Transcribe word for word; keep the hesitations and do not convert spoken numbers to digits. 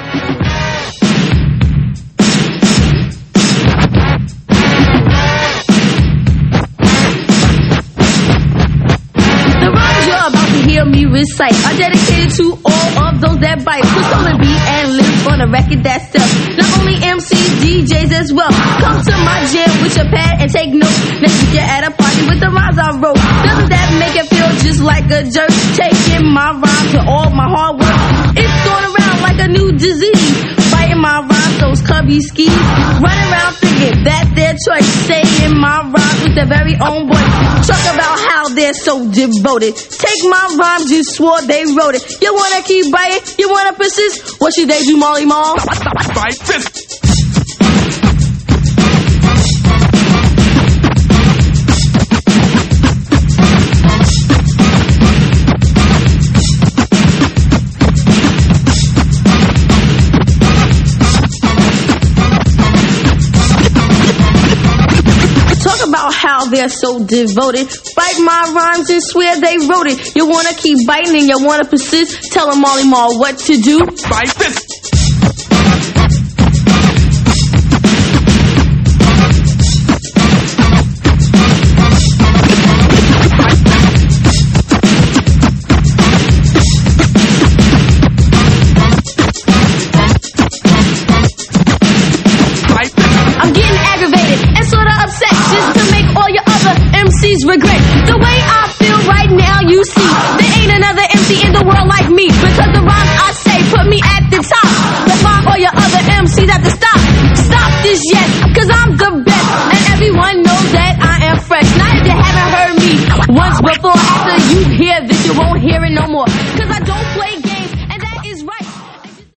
Me recite are dedicated to all of those that bite. Crystal and beat and live on a record that sells. Not only M Cs, D Js as well. Come to my jam with your pad and take notes. Next week you're at a party with the rhymes I wrote. Doesn't that make it feel just like a jerk? Taking my rhymes to all my hard work. It's going around like a new disease. Biting my rhymes, those cubby skis. Running around thinking that their choice. Saying my rhymes with their very own voice. Talk about how they're so devoted. Take my rhymes, you swore they wrote it. You wanna keep biting? You wanna persist? What should they do, Molly Mall? Bite this. How they're so devoted. Bite my rhymes and swear they wrote it. You wanna keep biting and you wanna persist? Tell them Molly Mall what to do. Bite this. I'm getting aggravated and sorta upset just to make all your other M Cs regret the way I feel right now. You see, there ain't another M C in the world like me, because the rhymes I say put me at the top. But why all your other M Cs have to stop? Stop this yet, cause I'm the best, and everyone knows that I am fresh. Now if you haven't heard me once before, after you hear this, you won't hear it no more.